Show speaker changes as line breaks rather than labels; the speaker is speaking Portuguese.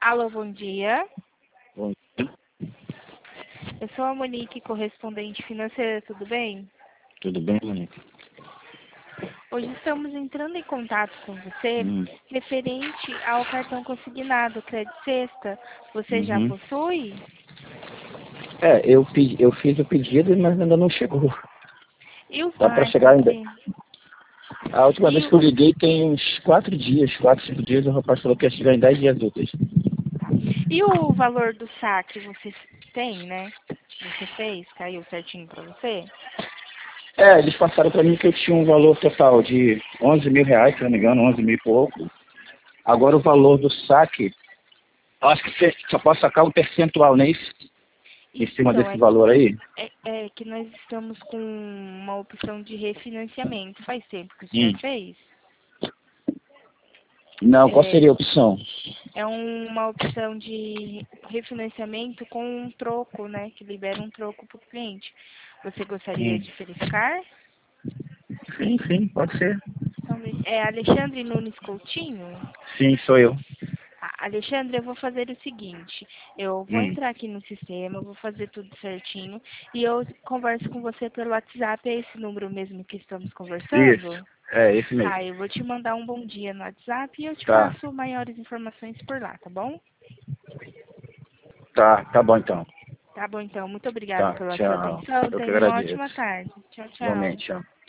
Alô, bom dia.
Bom dia.
Eu sou a Monique, correspondente financeira, tudo bem?
Tudo bem, Monique?
Hoje estamos entrando em contato com você referente ao cartão consignado Crédito Sexta. Você já
Uhum.
possui?
Eu fiz o pedido, mas ainda não chegou. Tá para chegar ainda.
Entendi.
A última
E,
vez que eu liguei tem uns 4 dias, 4, 5 dias, o rapaz falou que ia chegar em 10 dias úteis.
e o valor do saque você tem, né? Você fez? Caiu certinho para você?
Eles passaram para mim que eu tinha um valor total de 11 mil reais, se não me engano, 11 mil e pouco. Agora o valor do saque, eu acho que você só pode sacar um percentual, não é isso? Em cima
Então,
desse valor aí?
é que nós estamos com uma opção de refinanciamento. Faz tempo que o senhor
Hum.
fez?
Não, qual
É,
seria a opção?
é uma opção de refinanciamento com um troco, né? Que libera um troco para o cliente. Você gostaria
Hum.
de verificar?
Sim, pode ser.
Então, é Alexandre Nunes Coutinho?
Sim, sou eu.
Alexandre, eu vou fazer o seguinte, eu vou
Hum.
entrar aqui no sistema, vou fazer tudo certinho e eu converso com você pelo WhatsApp, é esse número mesmo que estamos
Isso,
conversando?
é esse mesmo.
Tá, eu vou te mandar um bom dia no WhatsApp e eu te
Tá,
passo maiores informações por lá, tá bom?
tá bom então.
Tá bom, então. Muito obrigada
Tá,
pela sua
tchau.
atenção.
Eu que
Tenha uma
agradeço.
ótima tarde. Tchau, tchau.
Igualmente, tchau.